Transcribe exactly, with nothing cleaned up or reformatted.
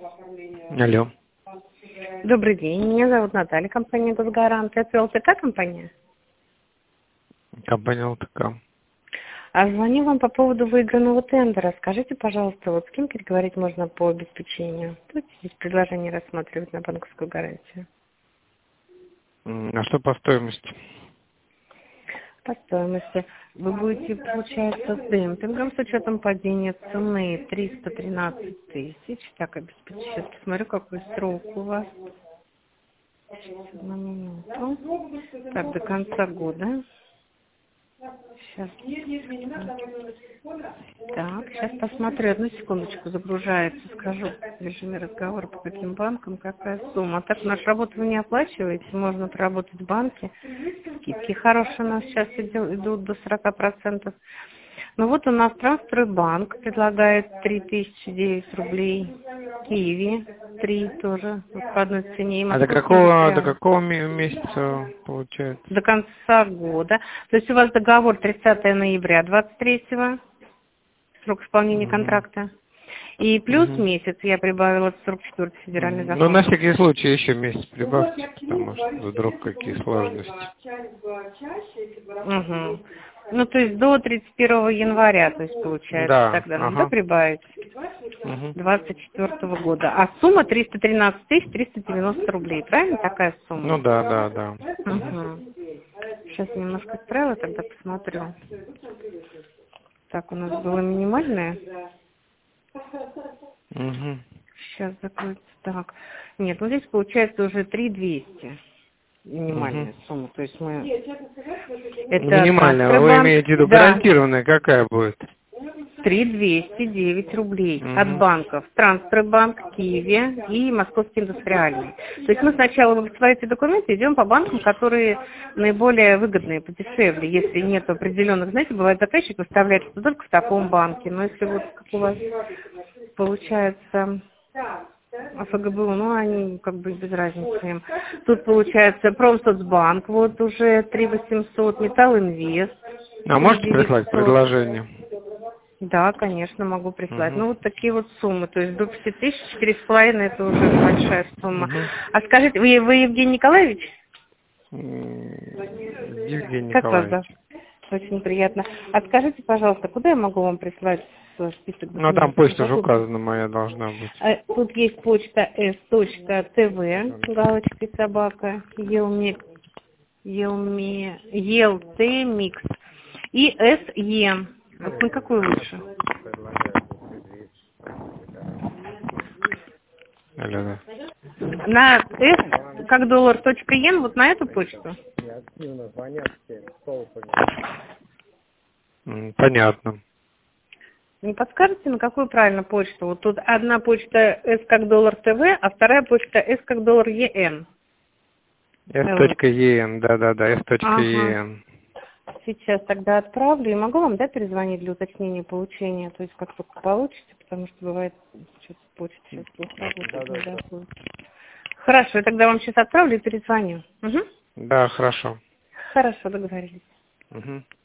Алло. Добрый день, меня зовут Наталья, компания «Госгарант». Это ЛТК компания? Компания ЛТК. А звоню вам по поводу выигранного тендера. Скажите, пожалуйста, вот с кем переговорить можно по обеспечению? Будете здесь предложение рассматривать на банковскую гарантию? А что по стоимости? По стоимости. Вы будете, получается, с демпингом, с учетом падения цены триста тринадцать тысяч. Так, обеспечить. Сейчас посмотрю, какой срок у вас. Одну минуту. Так, до конца года. Сейчас. Так, сейчас посмотрю. Одну секундочку, загружается. Скажу в режиме разговора, по каким банкам, какая сумма. А так, нашу работу вы не оплачиваете, можно проработать в банке. Скидки хорошие у нас сейчас идут до сорока процентов. Ну вот у нас Трансстройбанк предлагает три тысячи девять рублей. Киви три тоже вот по одной цене. А до какого, до какого месяца получается? До конца года. То есть у вас договор тридцатого ноября двадцать третьего, срок исполнения Угу. контракта. И плюс Угу. месяц я прибавила сорок четвёртый федеральный закон. Ну, на всякий случай еще месяц прибавьте, потому что вдруг какие сложности. Угу. Ну, то есть до тридцать первого января, то есть получается, Да, тогда ага. надо прибавить Угу. двадцать четвёртого года. А сумма триста тринадцать тысяч триста девяносто рублей, правильно такая сумма? Ну да, да, да. Угу. Сейчас немножко исправила, тогда посмотрю. Так, у нас было минимальное. Угу. Сейчас закроется. Так. Нет, ну здесь получается уже три двести. Минимальная Угу. сумма. То есть мы... Это минимальная, вы имеете в виду да. гарантированная, какая будет? три двести девять рублей Угу. от банков. Трансстройбанк, Киви и Московский индустриальный. То есть мы сначала, вы присылаете документы, идем по банкам, которые наиболее выгодные, подешевле. Если нет определенных, знаете, бывает заказчик выставляет, что только в таком банке. Но если вот как у вас получается... АФГБУ, ну, они как бы без разницы им. Тут получается Промсоцбанк, вот уже три восемьсот, Металлинвест. А можете прислать предложение? Да, конечно, могу прислать. Угу. Ну, вот такие вот суммы, то есть до пяти тысяч, четыре с половиной, это уже большая сумма. Угу. А скажите, вы, вы Евгений Николаевич? Евгений Как вас, Николаевич. да? Очень приятно. А скажите, пожалуйста, куда я могу вам прислать список документов? Ну, там почта же указана моя должна быть. Тут есть почта эс точка тэ вэ, галочка собака, елми, елми, елтмикс и эс-е. Вот на какую лучше? Алло, да. На s, как доллар, точка ен, вот на эту почту? Понятно. Не подскажете, на какую правильно почту? Вот тут одна почта S как доллар ТВ, а вторая почта S как доллар ЕН. S.en, да-да-да, S.en. Ага. Сейчас тогда отправлю. И могу вам, да, перезвонить для уточнения получения? То есть как только получите, потому что бывает, что-то почта сейчас плохо работает, не доходит. Хорошо, я тогда вам сейчас отправлю и перезвоню. Угу. Да, хорошо. Хорошо, договорились. Угу.